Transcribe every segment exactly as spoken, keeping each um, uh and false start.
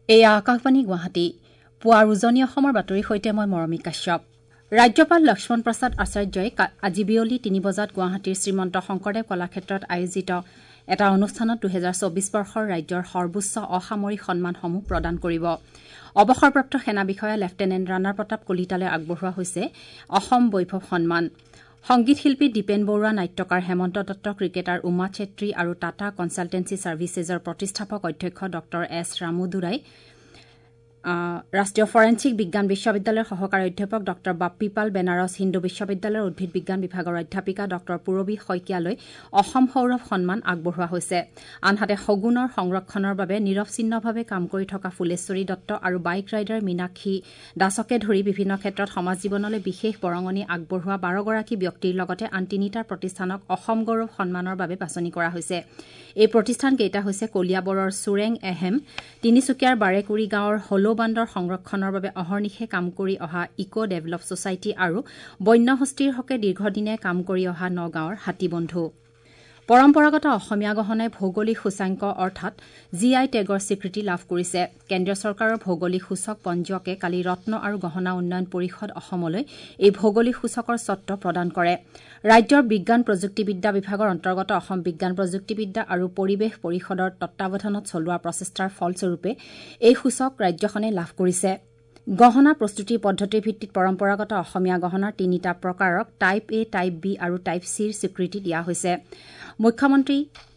এয়া আকাশবাণী গুৱাহাটী পুৱাৰ উজনি অসমৰ বাতৰিৰ সৈতে মই মৰমী কাশ্যপ। ৰাজ্যপাল লক্ষ্মণ প্ৰসাদ আচাৰ্যই আজি বিয়লি তিনি বজাত গুৱাহাটীৰ শ্ৰীমন্ত শংকৰদেৱ কলাক্ষেত্ৰত আয়োজিত এটা অনুষ্ঠানত দুহেজাৰ চৌবিশ বৰ্ষৰ ৰাজ্যৰ সৰ্বোচ্চ অসামৰিক সন্মানসমূহ প্ৰদান কৰিব। অৱসৰপ্ৰাপ্ত সেনা বিষয়া লেফটেনেণ্ট ৰাণা প্ৰতাপ কলিতালৈ আগবঢ়োৱা হৈছে অসম বৈভৱ সন্মান। সংগীত শিল্পী দীপেন বৰুৱা, নাট্যকাৰ হেমন্ত দত্ত, ক্ৰিকেটাৰ উমা চেত্ৰী আৰু টাটা কনচালটেন্সি ছাৰ্ভিচেছৰ প্ৰতিষ্ঠাপক অধ্যক্ষ ড এছ ৰামুদুৰাই, ৰাষ্ট্ৰীয় ফৰেন্সিক বিজ্ঞান বিশ্ববিদ্যালয়ৰ সহকাৰী অধ্যাপক ড বাপ্পীপাল, বেনাৰস হিন্দু বিশ্ববিদ্যালয়ৰ উদ্ভিদ বিজ্ঞান বিভাগৰ অধ্যাপিকা ড পূৰবী শইকীয়ালৈ অসম সৌৰভ সন্মান আগবঢ়োৱা হৈছে। আনহাতে সগুণৰ সংৰক্ষণৰ বাবে নিৰৱচ্ছিন্নভাৱে কাম কৰি থকা ফুলেশ্বৰী দত্ত আৰু বাইক ৰাইডাৰ মীনাক্ষী দাসকে ধৰি বিভিন্ন ক্ষেত্ৰত সমাজ জীৱনলৈ বিশেষ বৰঙণি আগবঢ়োৱা বাৰগৰাকী ব্যক্তিৰ লগতে আন তিনিটা প্ৰতিষ্ঠানক অসম গৌৰৱ সন্মানৰ বাবে বাছনি কৰা হৈছে। এই প্ৰতিষ্ঠানকেইটা হৈছে কলিয়াবৰৰ চুৰেং এহেম, তিনিচুকীয়াৰ বাৰেকুৰি গাঁৱৰ হলৌবান্দৰ সংৰক্ষণৰ বাবে অহৰ্নিশে কাম কৰি অহা ইক' ডেভেলপ ছ'চাইটি আৰু বন্যহস্তীৰ হকে দীৰ্ঘদিনে কাম কৰি অহা নগাঁৱৰ হাতীবন্ধু। পৰম্পৰাগত অসমীয়া গহনাই ভৌগোলিক সূচাংক অৰ্থাৎ জি আই টেগৰ স্বীকৃতি লাভ কৰিছে। কেন্দ্ৰীয় চৰকাৰৰ ভৌগোলিক সূচক পঞ্জীয়কে কালি ৰত্ন আৰু গহনা উন্নয়ন পৰিষদ অসমলৈ এই ভৌগোলিক সূচকৰ স্বত্ব প্ৰদান কৰে। ৰাজ্যৰ বিজ্ঞান প্ৰযুক্তিবিদ্যা বিভাগৰ অন্তৰ্গত অসম বিজ্ঞান প্ৰযুক্তিবিদ্যা আৰু পৰিৱেশ পৰিষদৰ তত্বাৱধানত চলোৱা প্ৰচেষ্টাৰ ফলস্বৰূপে এই সূচক ৰাজ্যখনে লাভ কৰিছে। গহনা প্ৰস্তুতিৰ পদ্ধতিৰ ভিত্তিত পৰম্পৰাগত অসমীয়া গহনাৰ তিনিটা প্ৰকাৰক টাইপ এ, টাইপ বি আৰু টাইপ চিৰ স্বীকৃতি দিয়া হৈছে। মুখ্যমন্ত্ৰী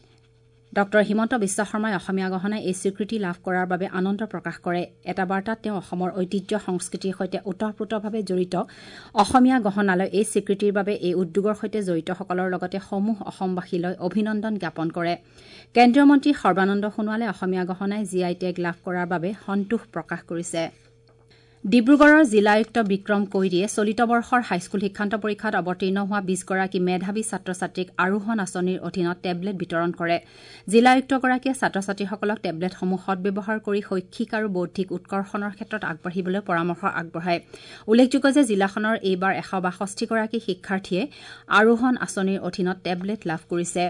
ড হিমন্ত বিশ্ব শৰ্মাই অসমীয়া গহনাই এই স্বীকৃতি লাভ কৰাৰ বাবে আনন্দ প্ৰকাশ কৰে। এটা বাৰ্তাত তেওঁ অসমৰ ঐতিহ্য সংস্কৃতিৰ সৈতে ওতঃপ্ৰোতভাৱে জড়িত অসমীয়া গহনালৈ এই স্বীকৃতিৰ বাবে এই উদ্যোগৰ সৈতে জড়িতসকলৰ লগতে সমূহ অসমবাসীলৈ অভিনন্দন জ্ঞাপন কৰে। কেন্দ্ৰীয় মন্ত্ৰী সৰ্বানন্দ সোণোৱালে অসমীয়া গহনাই জি আই টেগ লাভ কৰাৰ বাবে সন্তোষ প্ৰকাশ কৰিছে। ডিব্ৰুগড়ৰ জিলা আয়ুক্ত বিক্ৰম কৈৰীয়ে চলিত বৰ্ষৰ হাইস্কুল শিক্ষান্ত পৰীক্ষাত অৱতীৰ্ণ হোৱা বিশগৰাকী মেধাৱী ছাত্ৰ ছাত্ৰীক আৰোহণ আঁচনিৰ অধীনত টেবলেট বিতৰণ কৰে। জিলা আয়ুক্তগৰাকীয়ে ছাত্ৰ ছাত্ৰীসকলক টেবলেটসমূহ সদ্ব্যৱহাৰ কৰি শৈক্ষিক আৰু বৌদ্ধিক উৎকৰ্ষণৰ ক্ষেত্ৰত আগবাঢ়িবলৈ পৰামৰ্শ আগবঢ়ায়। উল্লেখযোগ্য যে জিলাখনৰ এইবাৰ এশ বাষষ্ঠিগৰাকী শিক্ষাৰ্থীয়ে আৰোহণ আঁচনিৰ অধীনত টেবলেট লাভ কৰিছে।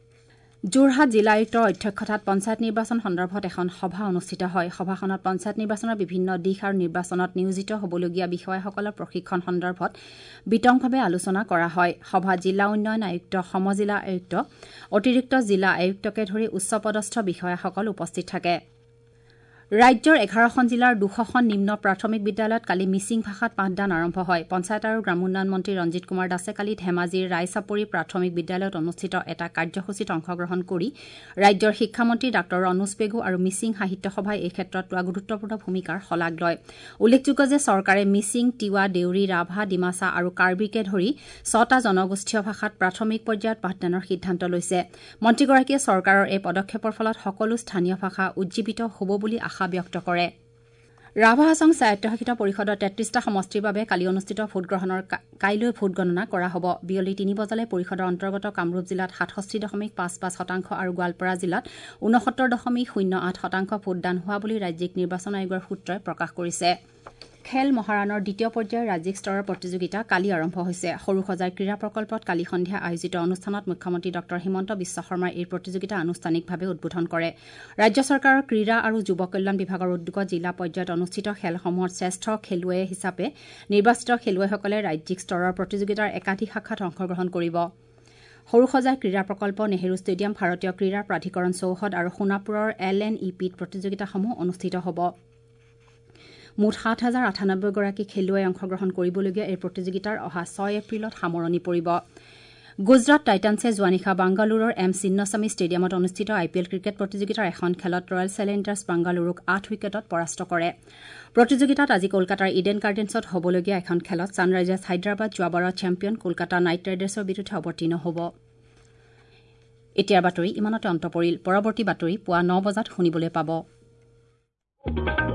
যোৰহাট জিলা আয়ুক্তৰ অধ্যক্ষতাত পঞ্চায়ত নিৰ্বাচন সন্দৰ্ভত এখন সভা অনুষ্ঠিত হয়। সভাখনত পঞ্চায়ত নিৰ্বাচনৰ বিভিন্ন দিশ আৰু নিৰ্বাচনত নিয়োজিত হ'বলগীয়া বিষয়াসকলৰ প্ৰশিক্ষণ সন্দৰ্ভত বিতংভাৱে আলোচনা কৰা হয়। সভাত জিলা উন্নয়ন আয়ুক্ত, সমজিলা আয়ুক্ত, অতিৰিক্ত জিলা আয়ুক্তকে ধৰি উচ্চপদস্থ বিষয়াসকল উপস্থিত থাকে। ৰাজ্যৰ এঘাৰখন জিলাৰ দুশখন নিম্ন প্ৰাথমিক বিদ্যালয়ত কালি মিচিং ভাষাত পাঠদান আৰম্ভ হয়। পঞ্চায়ত আৰু গ্ৰামোন্নয়ন মন্ত্ৰী ৰঞ্জিত কুমাৰ দাসে কালি ধেমাজিৰ ৰায়চাপৰি প্ৰাথমিক বিদ্যালয়ত অনুষ্ঠিত এটা কাৰ্যসূচীত অংশগ্ৰহণ কৰি ৰাজ্যৰ শিক্ষামন্ত্ৰী ডাঃ ৰণোজ পেগু আৰু মিচিং সাহিত্য সভাই এই ক্ষেত্ৰত লোৱা গুৰুত্বপূৰ্ণ ভূমিকাৰ শলাগ লয়। উল্লেখযোগ্য যে চৰকাৰে মিচিং, তিৱা, দেউৰী, ৰাভা, ডিমাছা আৰু কাৰ্বিকে ধৰি ছটা জনগোষ্ঠীয় ভাষাত প্ৰাথমিক পৰ্যায়ত পাঠদানৰ সিদ্ধান্ত লৈছে। মন্ত্ৰীগৰাকীয়ে চৰকাৰৰ এই পদক্ষেপৰ ফলত সকলো স্থানীয় ভাষা উজ্জীৱিত হ'ব বুলি আশা ব্যক্ত কৰে। ৰাভা হাছং স্বায়ত্তশাসিত পৰিষদৰ তেত্ৰিশটা সমষ্টিৰ বাবে কালি অনুষ্ঠিত ভোটগ্ৰহণৰ কাইলৈ ভোট গণনা কৰা হ'ব। বিয়লি তিনি বজালৈ পৰিষদৰ অন্তৰ্গত কামৰূপ জিলাত সাতষষ্ঠি দশমিক পাঁচ পাঁচ শতাংশ আৰু গোৱালপাৰা জিলাত ঊনসত্তৰ দশমিক শূন্য আঠ শতাংশ ভোটদান হোৱা বুলি ৰাজ্যিক নিৰ্বাচন আয়োগৰ সূত্ৰই প্ৰকাশ কৰিছে। খেল মহাৰণৰ দ্বিতীয় পৰ্যায়ৰ ৰাজ্যিক স্তৰৰ প্ৰতিযোগিতা কালি আৰম্ভ হৈছে। সৰুসজাই ক্ৰীড়া প্ৰকল্পত কালি সন্ধিয়া আয়োজিত অনুষ্ঠানত মুখ্যমন্ত্ৰী ড হিমন্ত বিশ্ব শৰ্মাই এই প্ৰতিযোগিতা আনুষ্ঠানিকভাৱে উদ্বোধন কৰে। ৰাজ্য চৰকাৰৰ ক্ৰীড়া আৰু যুৱ কল্যাণ বিভাগৰ উদ্যোগত জিলা পৰ্যায়ত অনুষ্ঠিত খেলসমূহত শ্ৰেষ্ঠ খেলুৱৈ হিচাপে নিৰ্বাচিত খেলুৱৈসকলে ৰাজ্যিক স্তৰৰ প্ৰতিযোগিতাৰ একাধিক শাখাত অংশগ্ৰহণ কৰিব। সৰুসজাই ক্ৰীড়া প্ৰকল্প, নেহৰু ষ্টেডিয়াম, ভাৰতীয় ক্ৰীড়া প্ৰাধিকৰণ চৌহদ আৰু সোণাপুৰৰ এল এন ই পিত প্ৰতিযোগিতাসমূহ অনুষ্ঠিত হ'ব। মুঠ সাত হাজাৰ আঠানব্বৈগৰাকী খেলুৱৈ অংশগ্ৰহণ কৰিবলগীয়া এই প্ৰতিযোগিতাৰ অহা ছয় এপ্ৰিলত সামৰণি পৰিব। গুজৰাট টাইটান্ছে যোৱা নিশা বাংগালুৰুৰ এম চিন্নস্বামী ষ্টেডিয়ামত অনুষ্ঠিত আই পি এল ক্ৰিকেট প্ৰতিযোগিতাৰ এখন খেলত ৰয়েল চেলেঞ্জাৰ্ছ বাংগালুৰুক আঠ উইকেটত পৰাস্ত কৰে। প্ৰতিযোগিতাত আজি কলকাতাৰ ইডেন গাৰ্ডেন্ছত হ'বলগীয়া এখন খেলত ছানৰাইজাৰ্ছ হায়দৰাবাদ যোৱাবাৰৰ চেম্পিয়ন কলকাতা নাইট ৰাইডাৰ্ছৰ বিৰুদ্ধে অৱতীৰ্ণ হ'ব। এতিয়াৰ বাতৰি ইমানতে অন্ত পৰিল। পৰৱৰ্তী বাতৰি পুৱা ন বজাত শুনিবলৈ পাব।